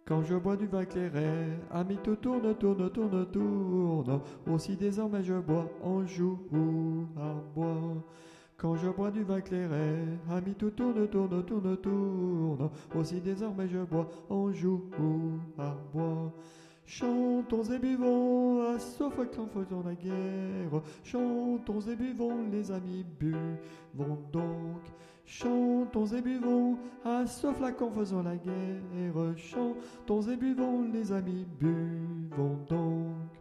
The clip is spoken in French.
Quand je bois du vin clairet, ami tout tourne, tourne, tourne, tourne. Aussi désormais je bois en joue à boire. Quand je bois du vin clairet, ami tout tourne, tourne, tourne, tourne. Aussi désormais je bois en joue à boire. Chantons et buvons à Sophocle en faisant la guerre. Chantons et buvons, les amis, buvons donc. Chantons et buvons à Sophocle en faisant la guerre. Chantons et buvons, les amis, buvons donc.